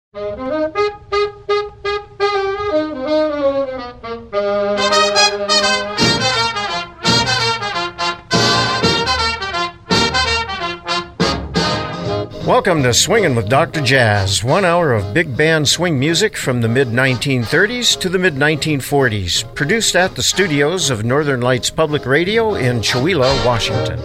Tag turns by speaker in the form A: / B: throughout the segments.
A: Welcome to Swingin' with Dr. Jazz, 1 hour of big band swing music from the mid-1930s to the mid-1940s, produced at the studios of Northern Lights Public Radio in Chewelah, Washington.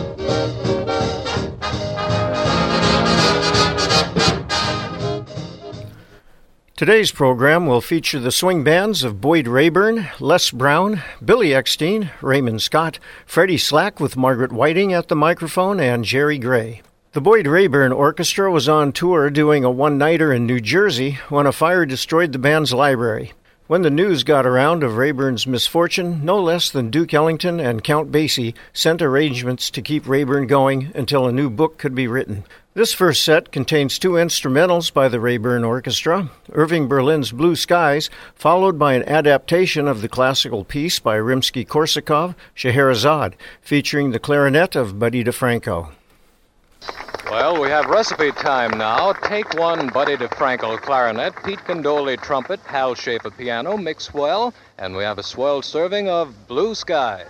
A: Today's program will feature the swing bands of Boyd Rayburn, Les Brown, Billy Eckstein, Raymond Scott, Freddie Slack with Margaret Whiting at the microphone, and Jerry Gray. The Boyd Rayburn Orchestra was on tour doing a one-nighter in New Jersey when a fire destroyed the band's library. When the news got around of Rayburn's misfortune, no less than Duke Ellington and Count Basie sent arrangements to keep Rayburn going until a new book could be written. This first set contains two instrumentals by the Rayburn Orchestra, Irving Berlin's Blue Skies, followed by an adaptation of the classical piece by Rimsky-Korsakov, Scheherazade, featuring the clarinet of Buddy DeFranco.
B: Well, we have recipe time now. Take one Buddy DeFranco clarinet, Pete Condoli trumpet, Hal Schaefer piano, mix well, and we have a swell serving of Blue Skies.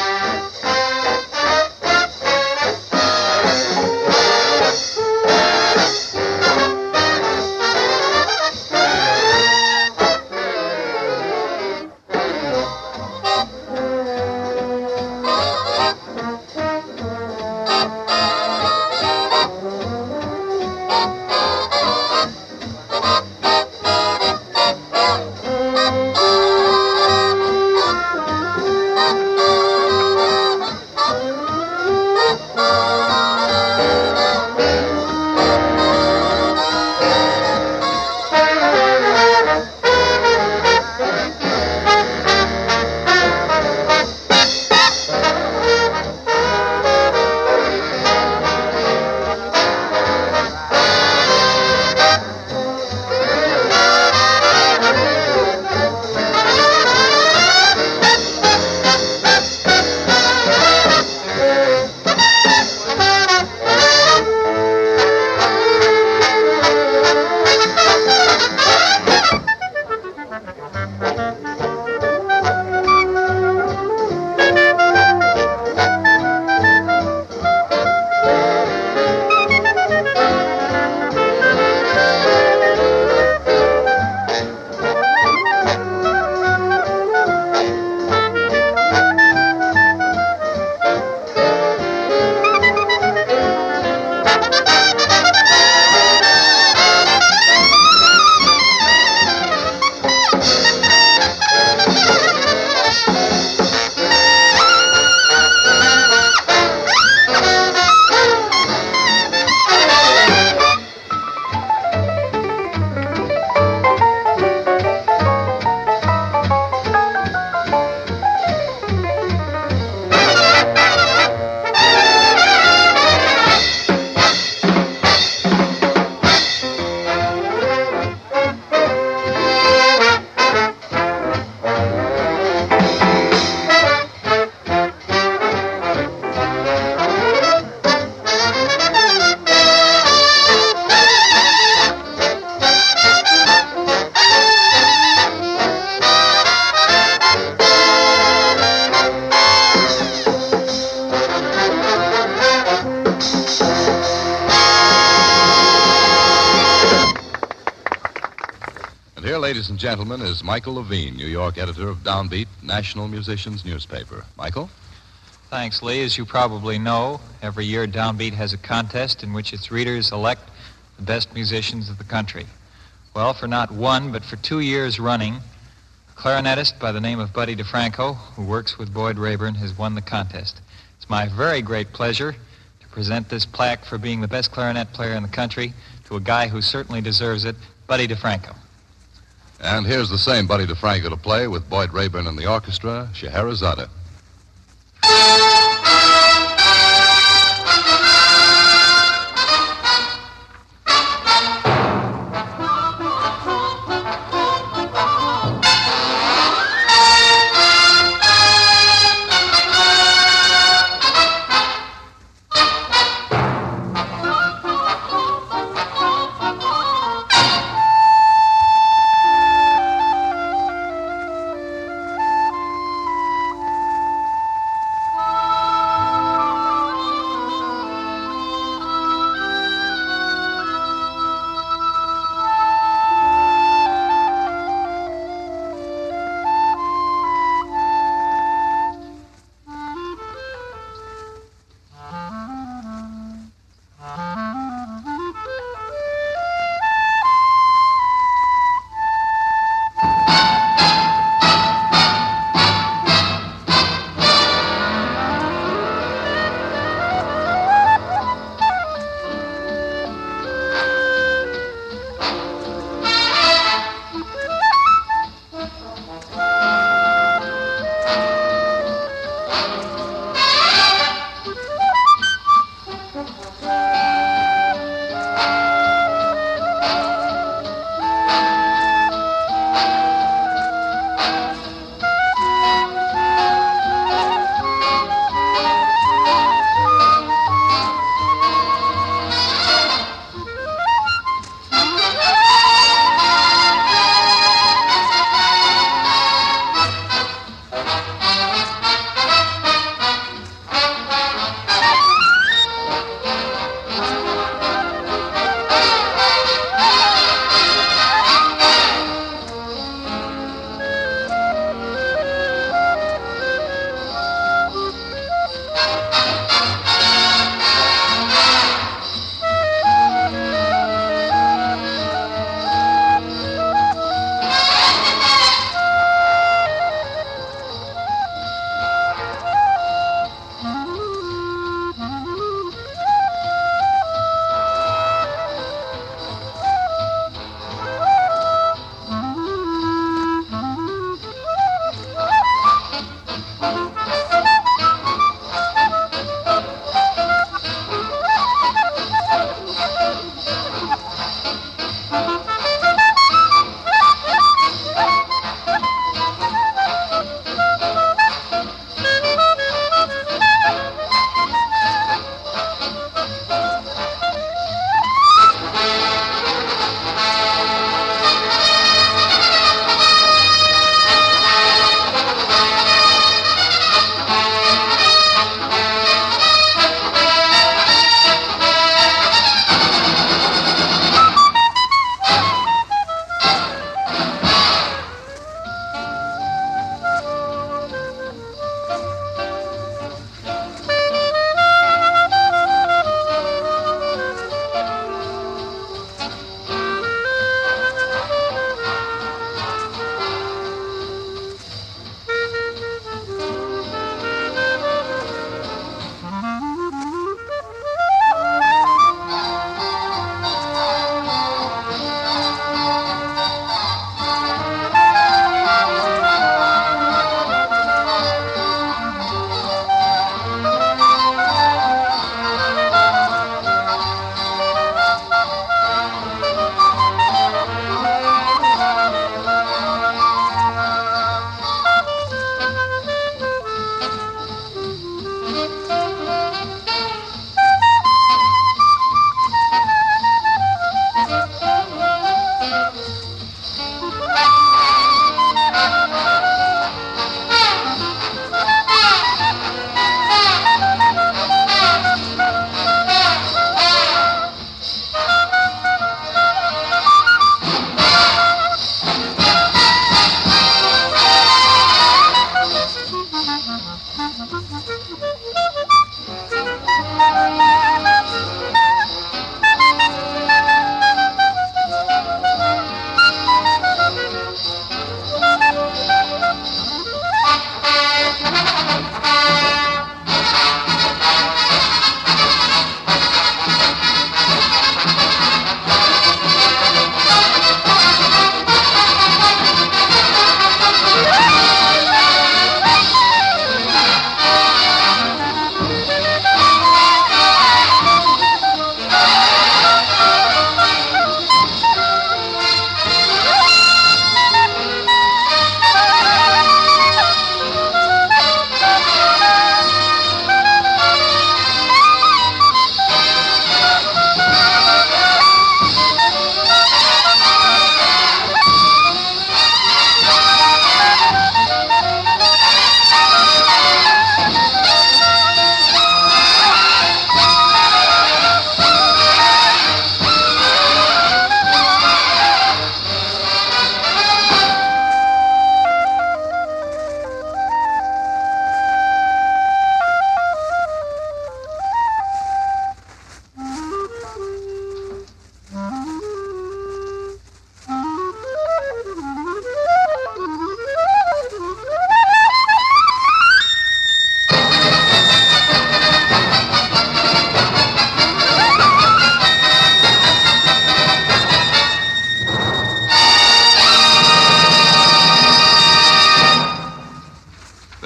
C: Ladies and gentlemen, is Michael Levine, New York editor of Downbeat, National Musicians newspaper. Michael?
D: Thanks, Lee. As you probably know, every year Downbeat has a contest in which its readers elect the best musicians of the country. Well, for not one, but for 2 years running, a clarinetist by the name of Buddy DeFranco, who works with Boyd Rayburn, has won the contest. It's my very great pleasure to present this plaque for being the best clarinet player in the country to a guy who certainly deserves it, Buddy DeFranco.
C: And here's the same Buddy DeFranco to play with Boyd Rayburn and the orchestra, Scheherazade.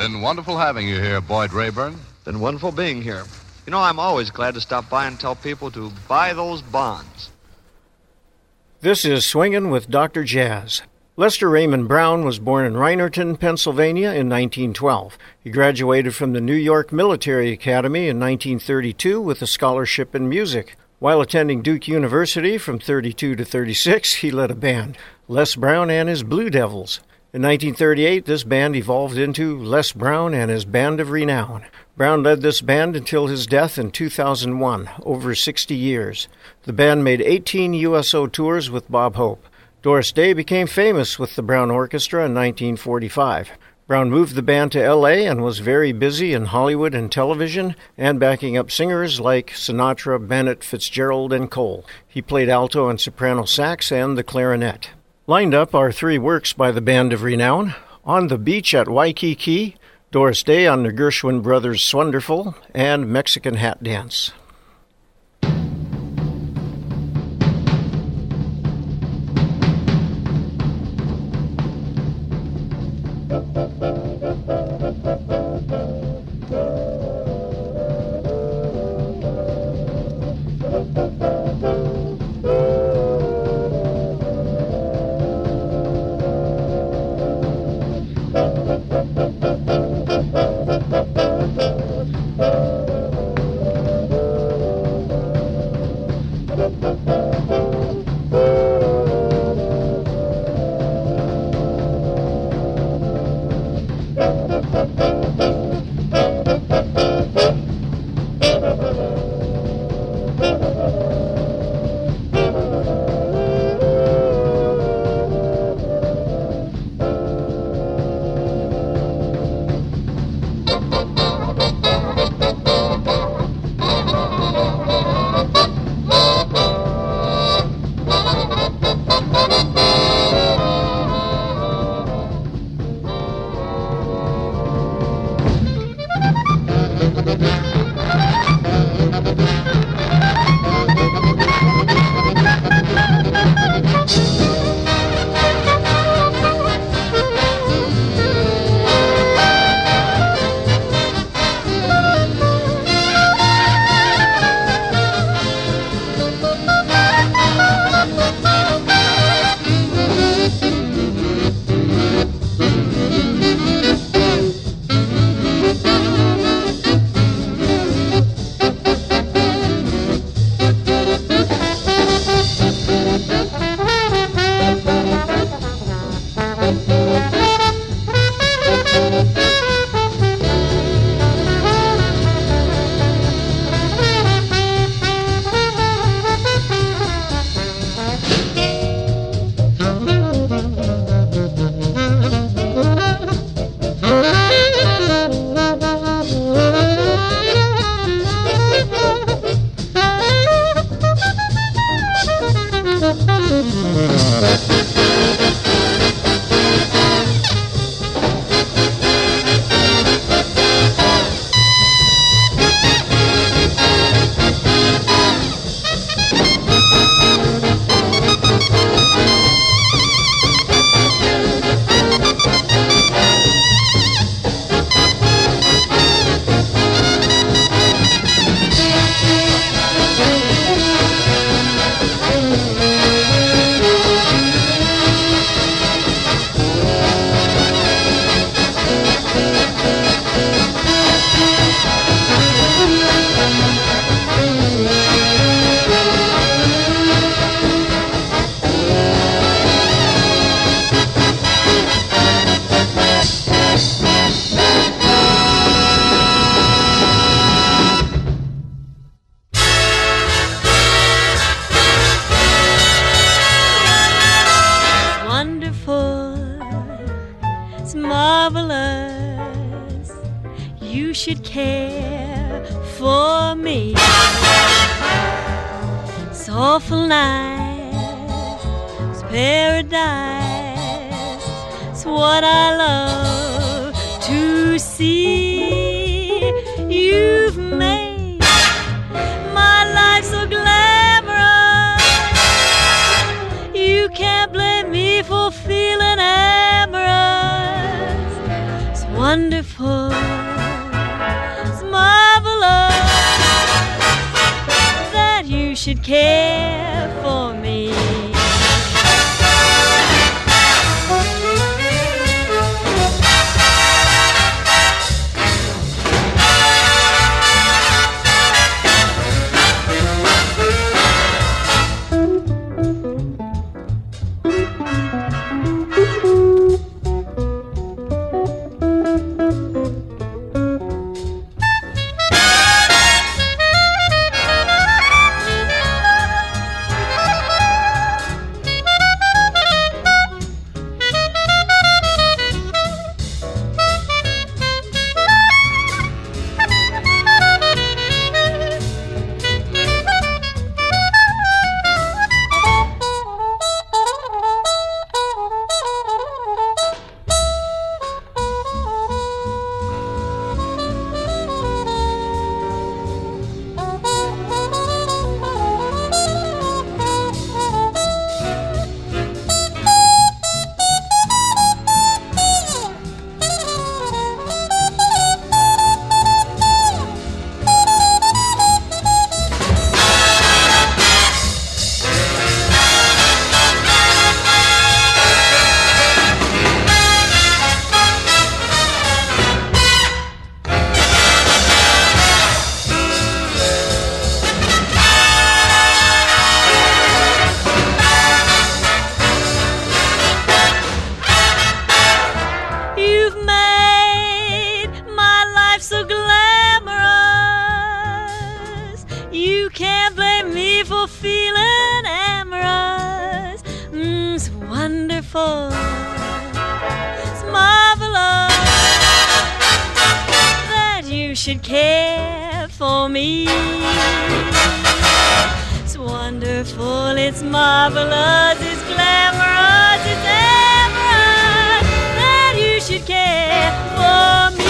C: Been wonderful having you here, Boyd Rayburn.
E: Been wonderful being here. You know, I'm always glad to stop by and tell people to buy those bonds.
A: This is Swingin' with Dr. Jazz. Lester Raymond Brown was born in Reinerton, Pennsylvania in 1912. He graduated from the New York Military Academy in 1932 with a scholarship in music. While attending Duke University from 32 to 36, he led a band, Les Brown and his Blue Devils. In 1938, this band evolved into Les Brown and his Band of Renown. Brown led this band until his death in 2001, over 60 years. The band made 18 USO tours with Bob Hope. Doris Day became famous with the Brown Orchestra in 1945. Brown moved the band to L.A. and was very busy in Hollywood and television and backing up singers like Sinatra, Bennett, Fitzgerald, and Cole. He played alto and soprano sax and the clarinet. Lined up are 3 works by the Band of Renown: On the Beach at Waikiki, Doris Day on the Gershwin Brothers' Swonderful, and Mexican Hat Dance.
F: should care for me. It's awful nice, it's paradise, it's what I love to see. You've made my life so glamorous, you can't blame me for feeling amorous. It's wonderful. It's marvelous that you should care for me. Should care for me. It's wonderful, it's marvelous, it's glamorous, it's amorous that you should care for me.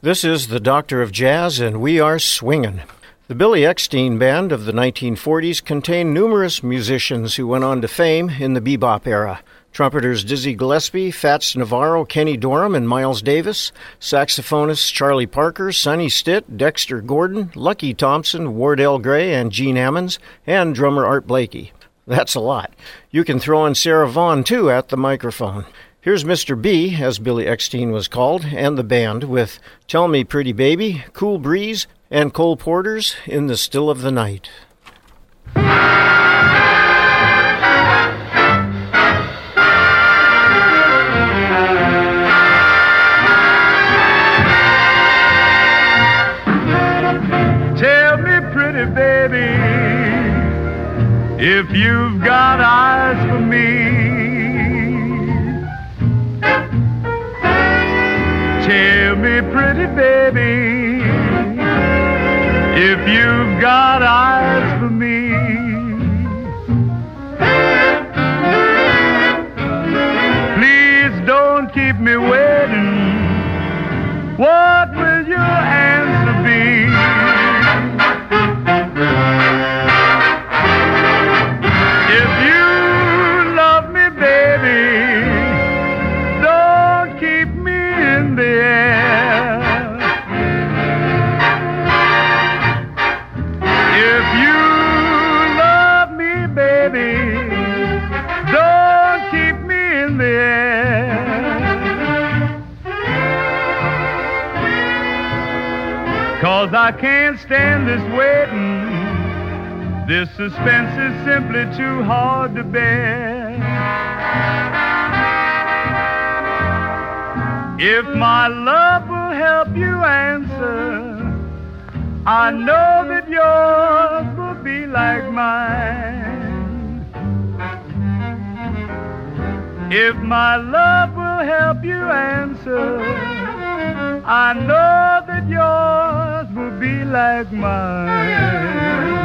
A: This is the Doctor of Jazz, and we are swingin'. The Billy Eckstine Band of the 1940s contained numerous musicians who went on to fame in the bebop era. Trumpeters Dizzy Gillespie, Fats Navarro, Kenny Dorham, and Miles Davis. Saxophonists Charlie Parker, Sonny Stitt, Dexter Gordon, Lucky Thompson, Wardell Gray, and Gene Ammons, and drummer Art Blakey. That's a lot. You can throw in Sarah Vaughan, too, at the microphone. Here's Mr. B, as Billy Eckstine was called, and the band with Tell Me Pretty Baby, Cool Breeze, and Cole Porter's In the Still of the Night.
G: Tell me pretty baby, if you've got eyes for me. Tell me, pretty baby, if you've got eyes for me. Please don't keep me waiting. What will your answer be? If you love me, baby, don't keep me in the air. If you love me, baby, don't keep me in the air. 'Cause I can't stand this waiting. This suspense is simply too hard to bear. If my love will help you answer, I know that yours will be like mine. If my love will help you answer, I know that yours will be like mine.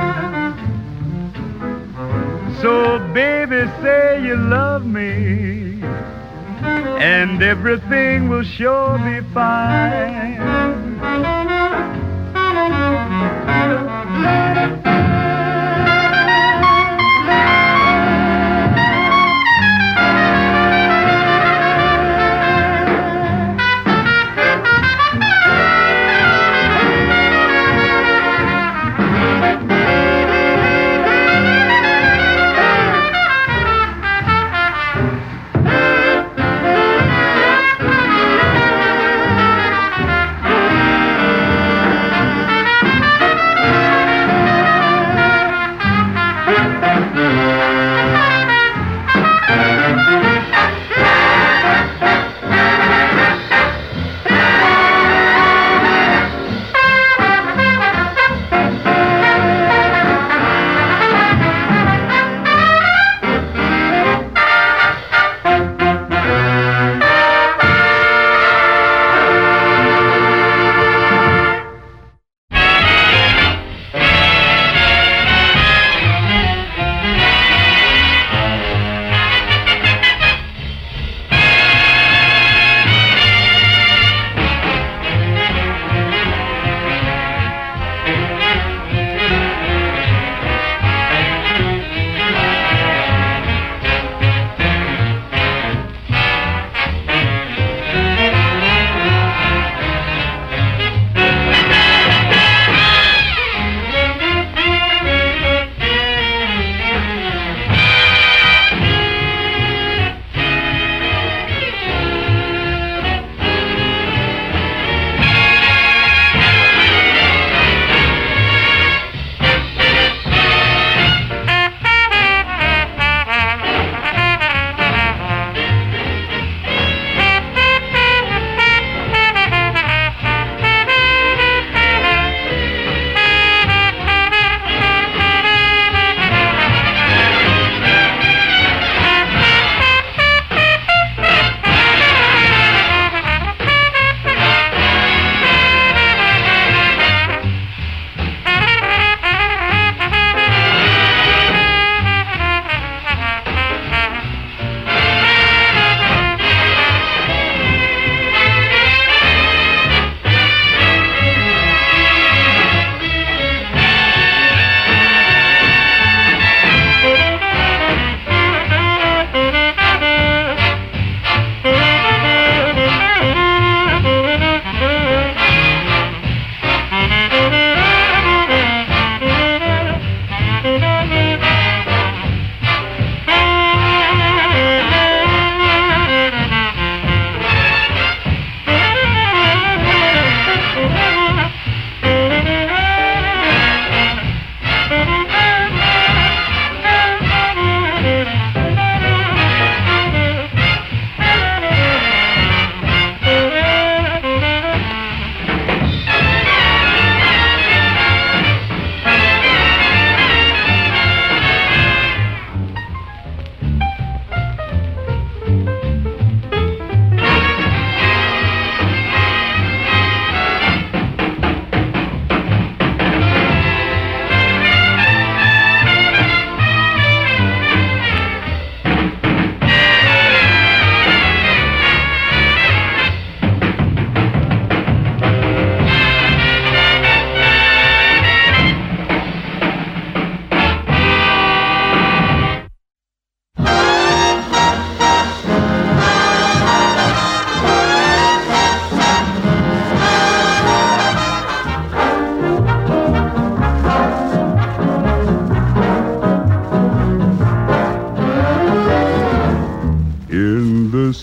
G: So baby, say you love me, and everything will sure be fine.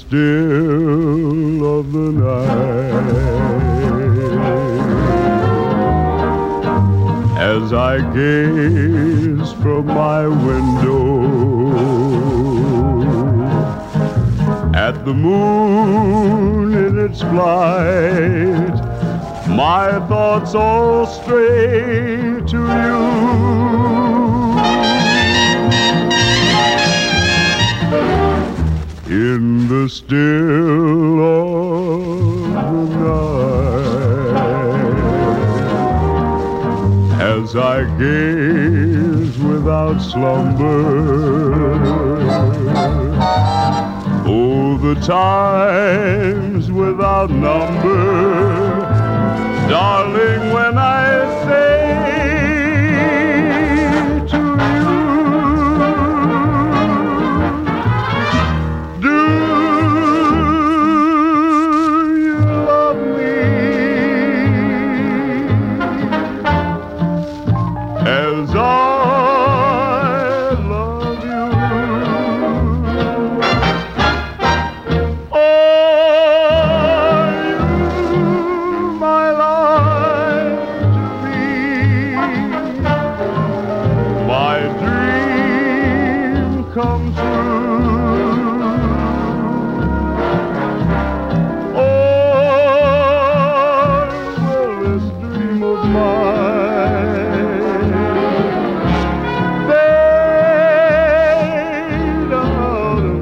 G: still of the night, as I gaze from my window at the moon in its flight, my thoughts all stray to you. In the still of the night, as I gaze without slumber, oh, the times without number, darling, when I say to you, do you love me as I love you? Are you my life to be, my dream come true? Or will this dream of mine fade out of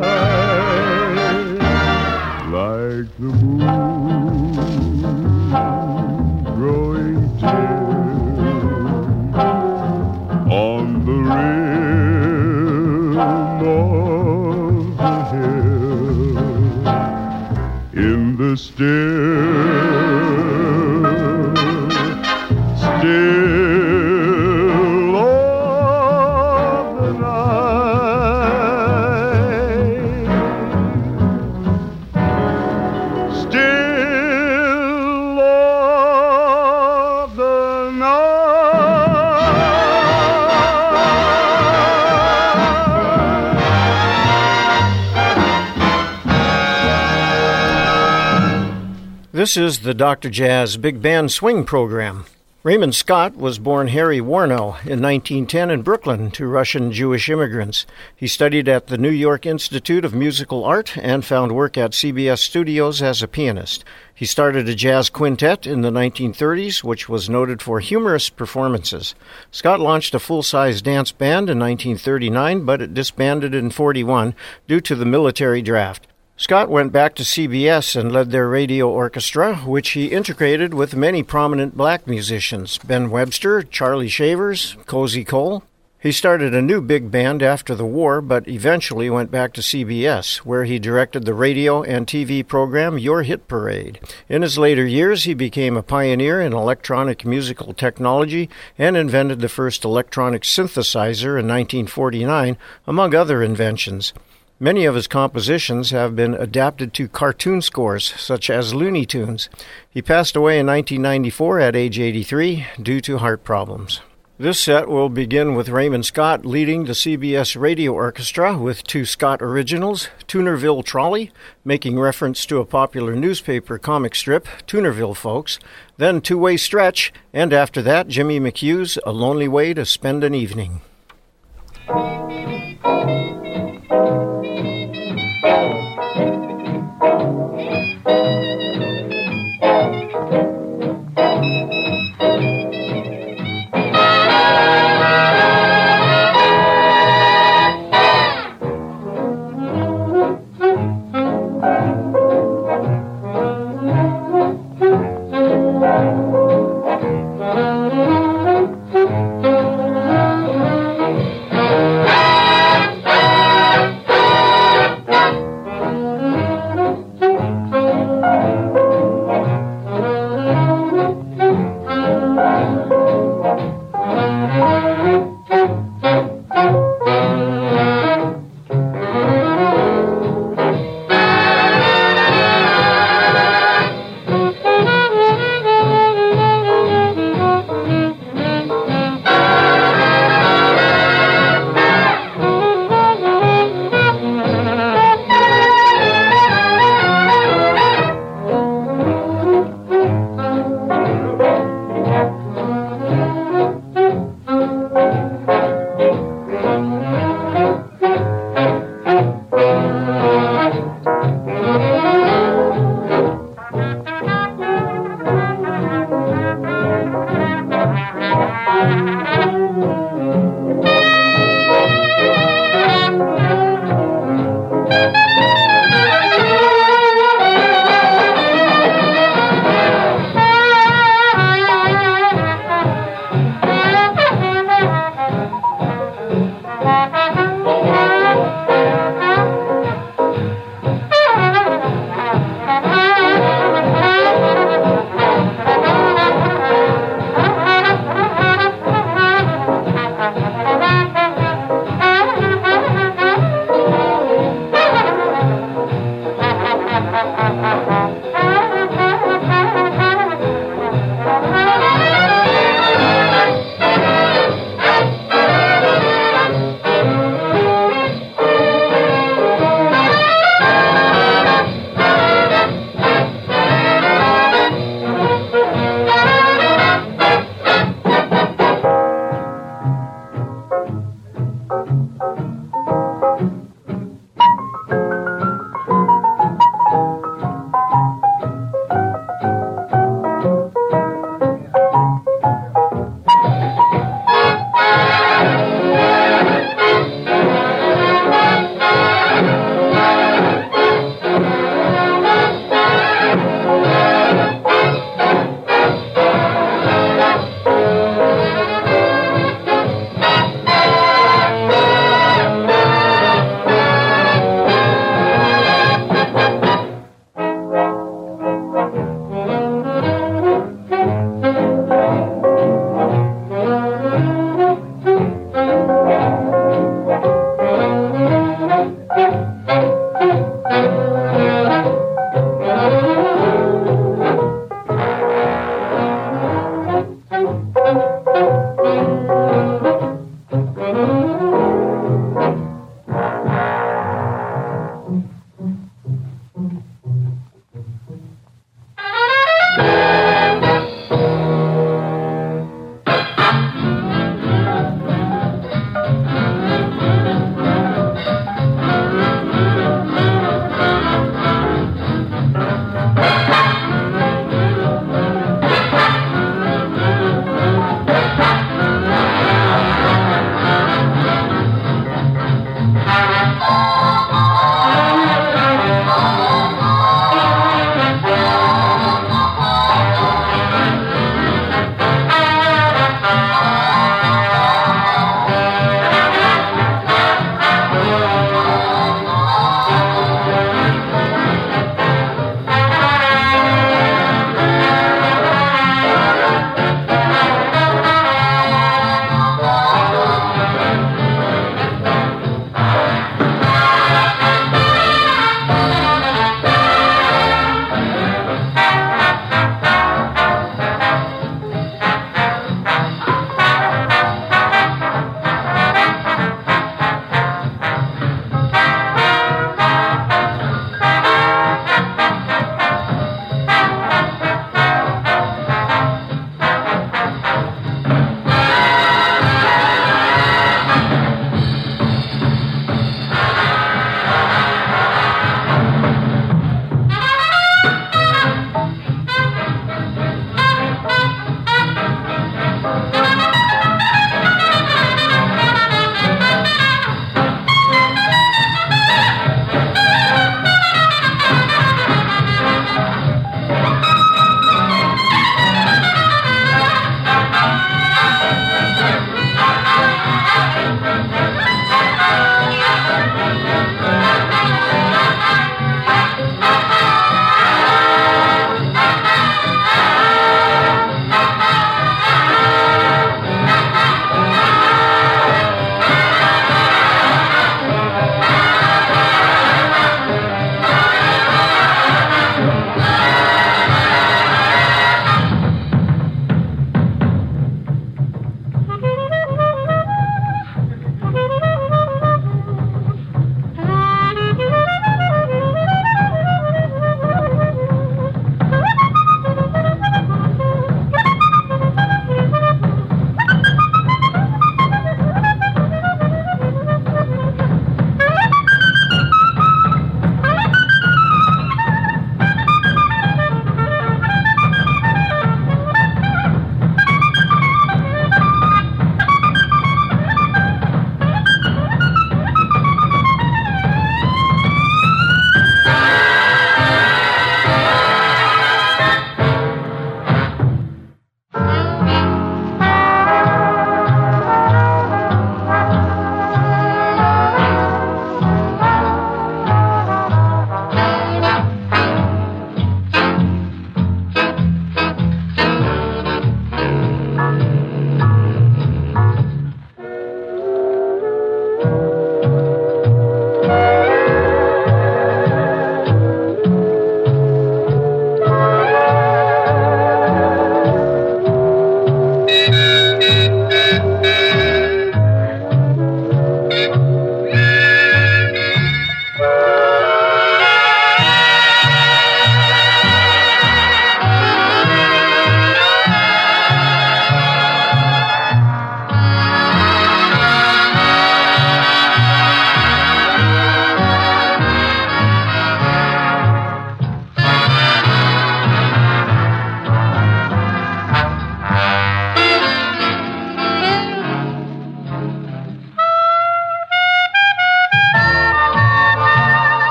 G: sight like the moon growing dim on the rim of the hill, in the still of the night, still of the night.
A: This is the Dr. Jazz Big Band Swing Program. Raymond Scott was born Harry Warnow in 1910 in Brooklyn to Russian Jewish immigrants. He studied at the New York Institute of Musical Art and found work at CBS Studios as a pianist. He started a jazz quintet in the 1930s, which was noted for humorous performances. Scott launched a full-size dance band in 1939, but it disbanded in 1941 due to the military draft. Scott went back to CBS and led their radio orchestra, which he integrated with many prominent black musicians, Ben Webster, Charlie Shavers, Cozy Cole. He started a new big band after the war, but eventually went back to CBS, where he directed the radio and TV program Your Hit Parade. In his later years, he became a pioneer in electronic musical technology and invented the first electronic synthesizer in 1949, among other inventions. Many of his compositions have been adapted to cartoon scores, such as Looney Tunes. He passed away in 1994 at age 83 due to heart problems. This set will begin with Raymond Scott leading the CBS Radio Orchestra with two Scott originals, Toonerville Trolley, making reference to a popular newspaper comic strip, Toonerville Folks, then Two-Way Stretch, and after that, Jimmy McHugh's A Lonely Way to Spend an Evening.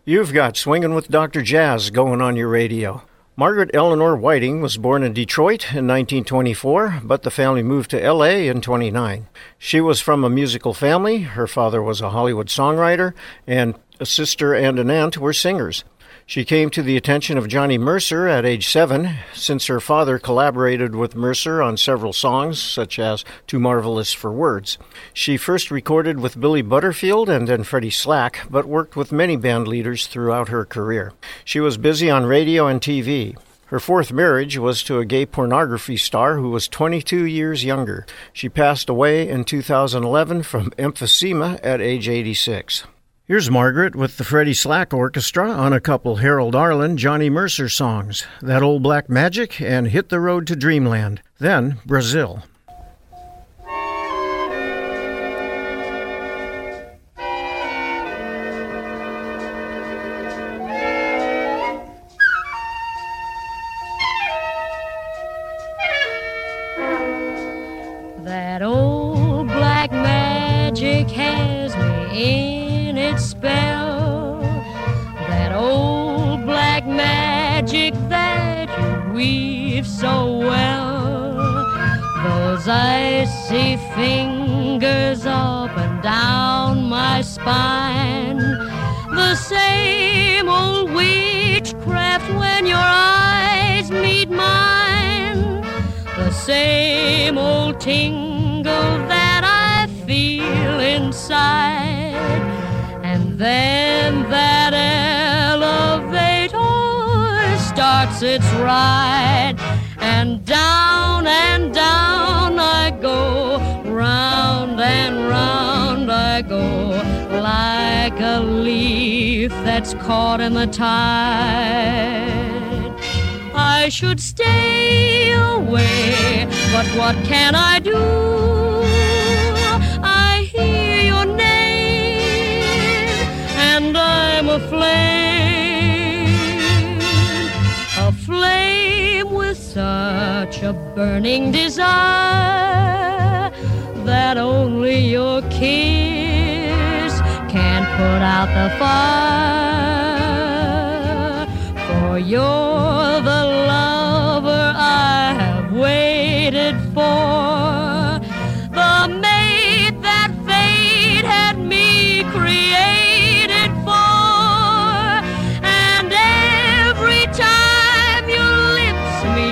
A: You've got Swingin' with Dr. Jazz going on your radio. Margaret Eleanor Whiting was born in Detroit in 1924, but the family moved to L.A. in 29. She was from a musical family. Her father was a Hollywood songwriter, and a sister and an aunt were singers. She came to the attention of Johnny Mercer at age 7, since her father collaborated with Mercer on several songs, such as Too Marvelous for Words. She first recorded with Billy Butterfield and then Freddie Slack, but worked with many band leaders throughout her career. She was busy on radio and TV. Her fourth marriage was to a gay pornography star who was 22 years younger. She passed away in 2011 from emphysema at age 86. Here's Margaret with the Freddie Slack Orchestra on a couple Harold Arlen, Johnny Mercer songs, That Old Black Magic and Hit the Road to Dreamland, then Brazil.
F: That old black magic has me in its spell. That old black magic that you weave so well. Those icy fingers up and down my spine. The same old witchcraft when your eyes meet mine. The same old tingle that I feel inside. And then that elevator starts its ride, and down I go, round and round I go, like a leaf that's caught in the tide. I should stay away, but what can I do? I hear your name, and I'm aflame with such a burning desire that only your kiss can put out the fire. For you're the lover I have waited for, the mate that fate had me created for. And every time your lips meet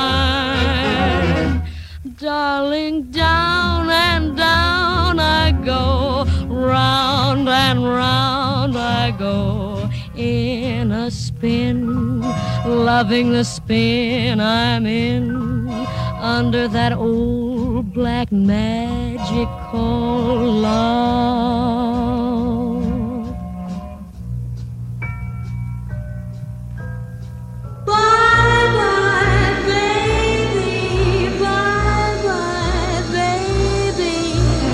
F: mine, darling, down and down I go, round and round I go, in a spin, loving the spin I'm in, under that old black magic called love. Bye-bye, baby, bye-bye, baby.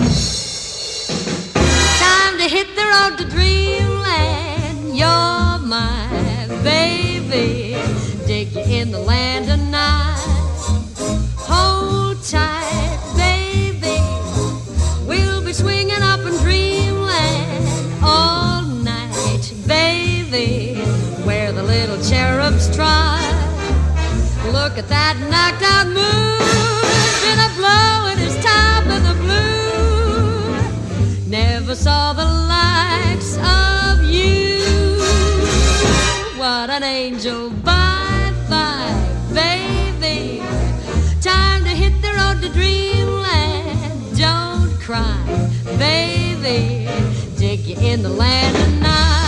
F: Time to hit the road to dreamland. You're my baby. Dig you in the land tonight. Hold tight, baby. We'll be swinging up in dreamland all night, baby, where the little cherubs try. Look at that knocked out moon, been a blowing his top of the blue. Never saw the likes of you. What an angel, bye-bye, baby. Time to hit the road to dreamland. Don't cry, baby. Dig you in the land tonight.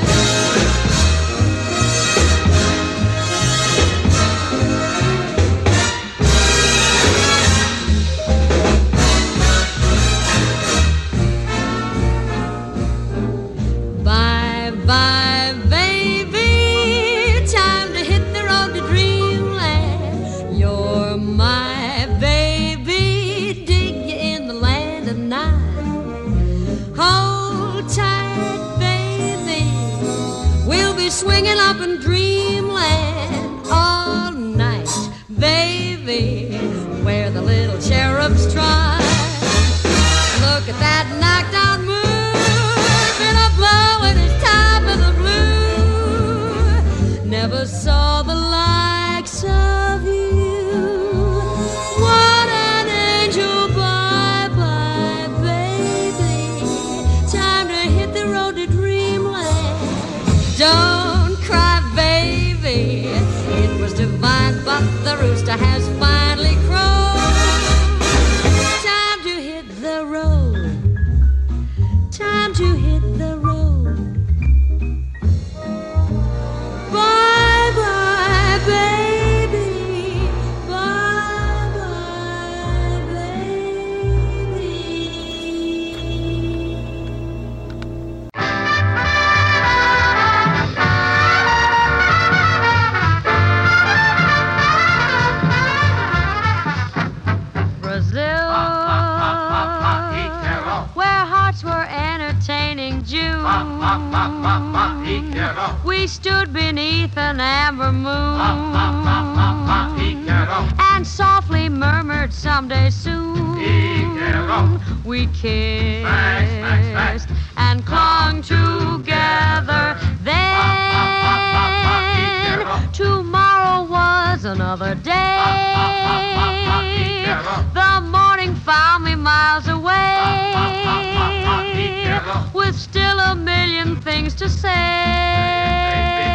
F: Bye-bye, baby. Time to hit the road to dreamland. You're my baby. Dig you in the land of night. Hold tight, baby. We'll be swinging up in dreamland all night, baby, where the little cherubs try. Look at that knocked out moon, been a blowing his top of the blue. We stood beneath an amber moon and softly murmured someday soon. We kissed and clung together. Then tomorrow was another day. The morning found me miles away with still a million things to say.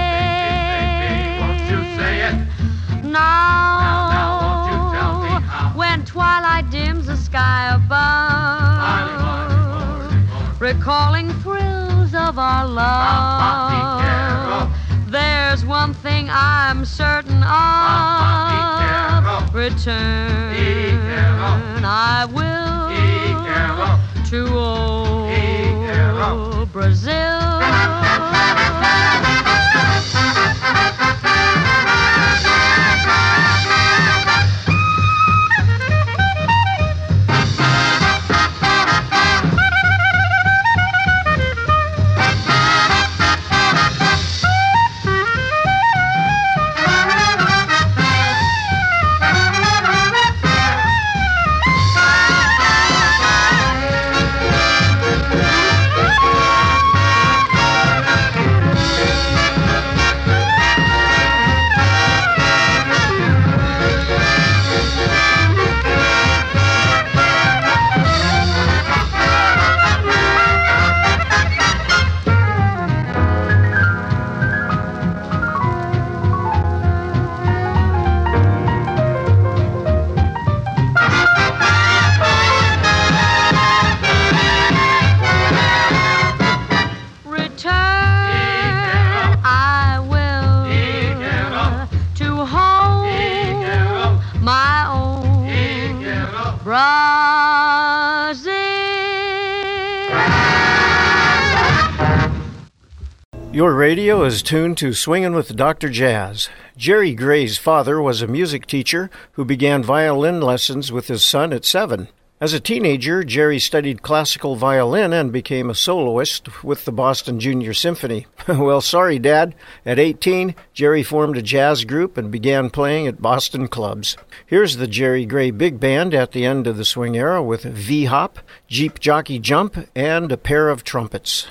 F: Now, when twilight dims the sky above, recalling thrills of our love, there's one thing I'm certain of: return I will to old Brazil.
A: Your radio is tuned to Swingin' with Dr. Jazz. Jerry Gray's father was a music teacher who began violin lessons with his son at 7. As a teenager, Jerry studied classical violin and became a soloist with the Boston Junior Symphony. Well, sorry, Dad. At 18, Jerry formed a jazz group and began playing at Boston clubs. Here's the Jerry Gray Big Band at the end of the swing era with V-Hop, Jeep Jockey Jump, and a pair of trumpets.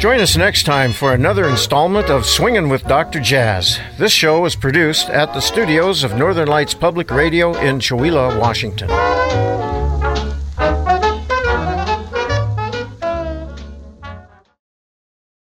A: Join us next time for another installment of Swingin' with Dr. Jazz. This show is produced at the studios of Northern Lights Public Radio in Chewelah, Washington.